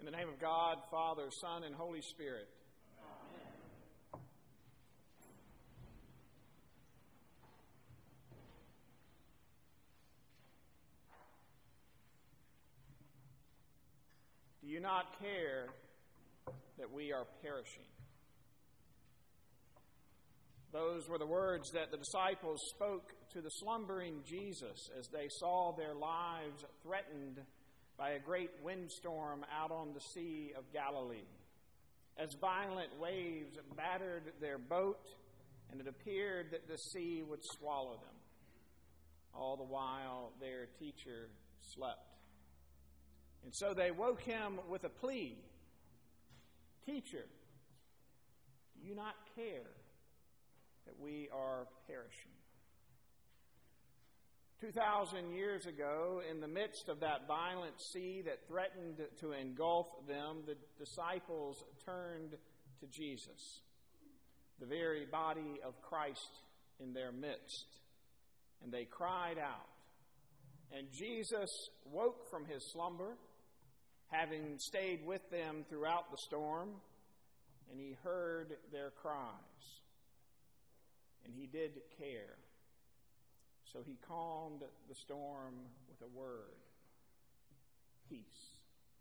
In the name of God, Father, Son, and Holy Spirit. Amen. Do you not care that we are perishing? Those were the words that the disciples spoke to the slumbering Jesus as they saw their lives threatened by a great windstorm out on the Sea of Galilee. As violent waves battered their boat, and it appeared that the sea would swallow them. All the while, their teacher slept. And so they woke him with a plea. Teacher, do you not care that we are perishing? 2,000 years ago, in the midst of that violent sea that threatened to engulf them, the disciples turned to Jesus, the very body of Christ in their midst, and they cried out. And Jesus woke from his slumber, having stayed with them throughout the storm, and he heard their cries. And he did care. So he calmed the storm with a word. Peace.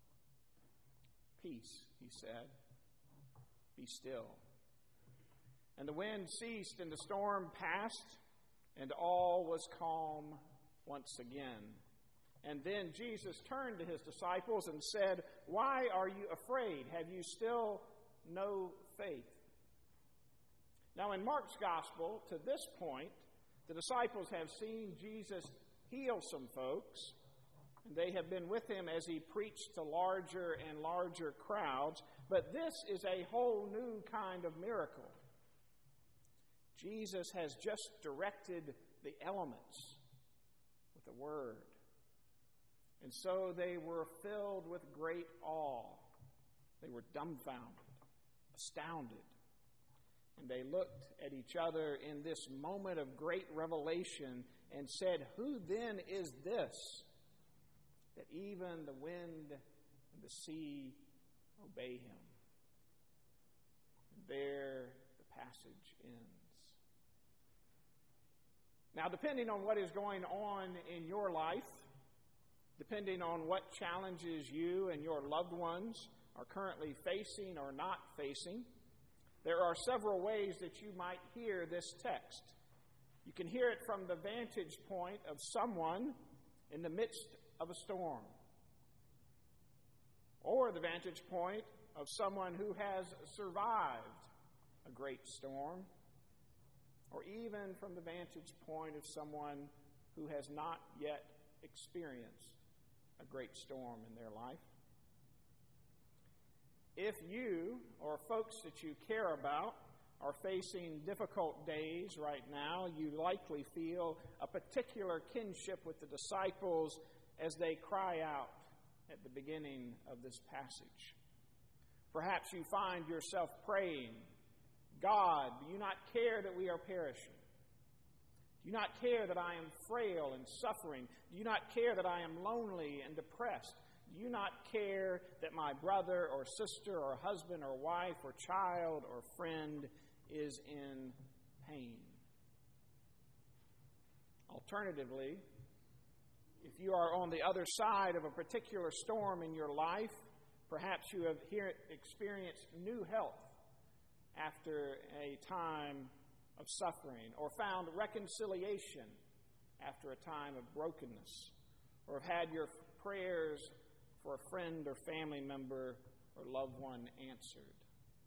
Peace, he said. Be still. And the wind ceased and the storm passed, and all was calm once again. And then Jesus turned to his disciples and said, "Why are you afraid? Have you still no faith?" Now, in Mark's gospel, to this point, the disciples have seen Jesus heal some folks, and they have been with him as he preached to larger and larger crowds. But this is a whole new kind of miracle. Jesus has just directed the elements with a word. And so they were filled with great awe. They were dumbfounded, astounded. And they looked at each other in this moment of great revelation and said, "Who then is this, that even the wind and the sea obey him?" And there the passage ends. Now, depending on what is going on in your life, depending on what challenges you and your loved ones are currently facing or not facing, there are several ways that you might hear this text. You can hear it from the vantage point of someone in the midst of a storm, or the vantage point of someone who has survived a great storm, or even from the vantage point of someone who has not yet experienced a great storm in their life. If you or folks that you care about are facing difficult days right now, you likely feel a particular kinship with the disciples as they cry out at the beginning of this passage. Perhaps you find yourself praying, "God, do you not care that we are perishing? Do you not care that I am frail and suffering? Do you not care that I am lonely and depressed? Do you not care that my brother or sister or husband or wife or child or friend is in pain?" Alternatively, if you are on the other side of a particular storm in your life, perhaps you have experienced new health after a time of suffering, or found reconciliation after a time of brokenness, or have had your prayers for a friend or family member or loved one answered.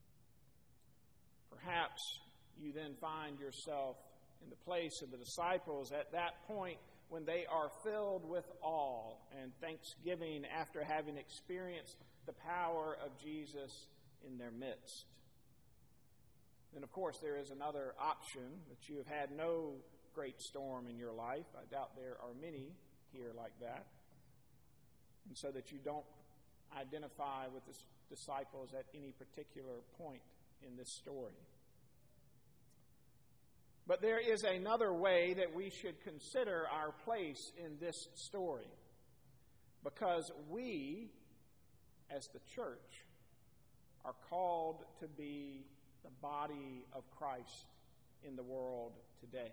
Perhaps you then find yourself in the place of the disciples at that point when they are filled with awe and thanksgiving after having experienced the power of Jesus in their midst. Then, of course, there is another option, that you have had no great storm in your life. I doubt there are many here like that. And so that you don't identify with the disciples at any particular point in this story. But there is another way that we should consider our place in this story. Because we as the church, are called to be the body of Christ in the world today.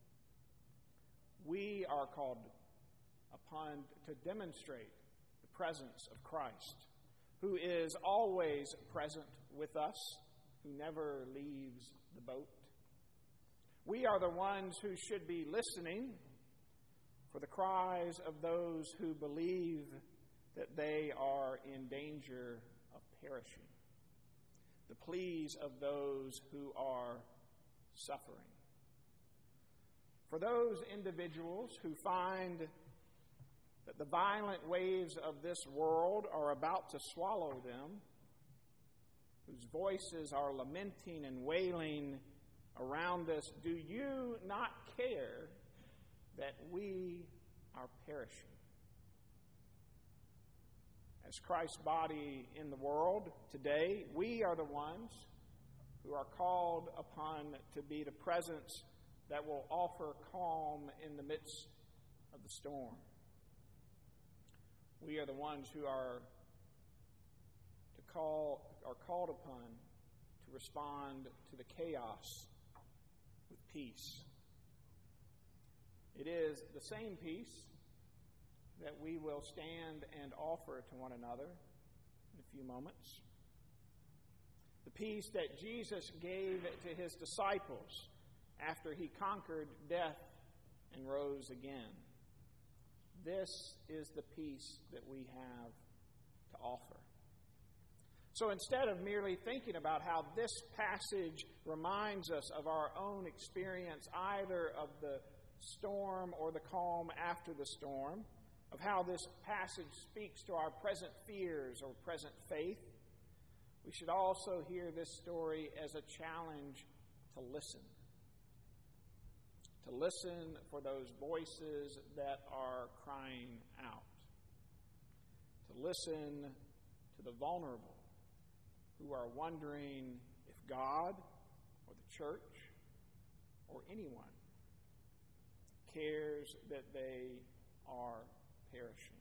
We are called upon to demonstrate the presence of Christ, who is always present with us, who never leaves the boat. We are the ones who should be listening for the cries of those who believe that they are in danger of perishing, the pleas of those who are suffering. For those individuals who find that the violent waves of this world are about to swallow them, whose voices are lamenting and wailing around us, do you not care that we are perishing? As Christ's body in the world today, we are the ones who are called upon to be the presence that will offer calm in the midst of the storm. We are the ones who are called upon to respond to the chaos with peace. It is the same peace that we will stand and offer to one another in a few moments. The peace that Jesus gave to his disciples after he conquered death and rose again. This is the peace that we have to offer. So instead of merely thinking about how this passage reminds us of our own experience, either of the storm or the calm after the storm, of how this passage speaks to our present fears or present faith, we should also hear this story as a challenge to listen. To listen for those voices that are crying out. To listen to the vulnerable who are wondering if God or the church or anyone cares that they are perishing.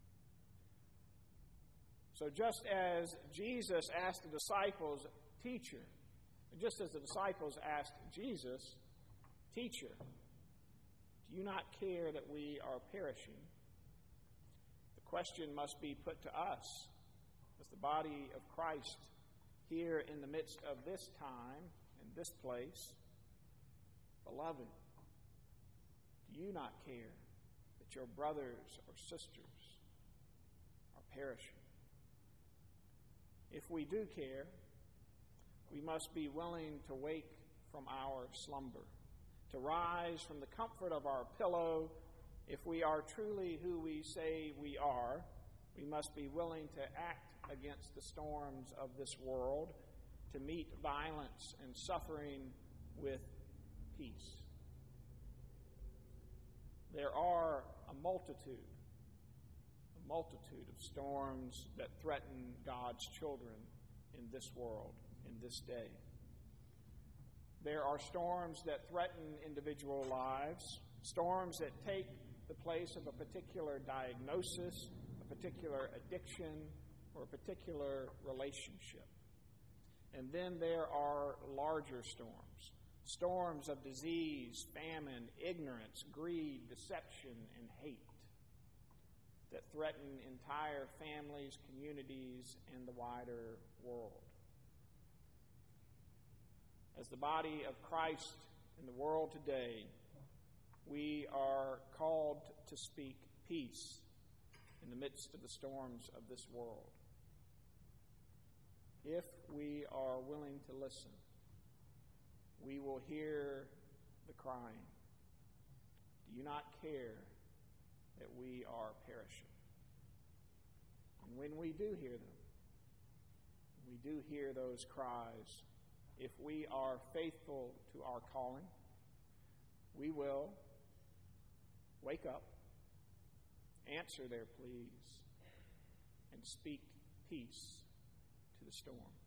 So just as Jesus asked the disciples, "Teacher," and just as the disciples asked Jesus, "Teacher, do you not care that we are perishing?" The question must be put to us as the body of Christ here in the midst of this time and this place. Beloved, do you not care that your brothers or sisters are perishing? If we do care, we must be willing to wake from our slumber, to rise from the comfort of our pillow. If we are truly who we say we are, we must be willing to act against the storms of this world, to meet violence and suffering with peace. There are a multitude of storms that threaten God's children in this world, in this day. There are storms that threaten individual lives, storms that take the place of a particular diagnosis, a particular addiction, or a particular relationship. And then there are larger storms, storms of disease, famine, ignorance, greed, deception, and hate that threaten entire families, communities, and the wider world. As the body of Christ in the world today, we are called to speak peace in the midst of the storms of this world. If we are willing to listen, we will hear the crying. Do you not care that we are perishing? And when we do hear them, we do hear those cries, if we are faithful to our calling, we will wake up, answer their pleas, and speak peace to the storm.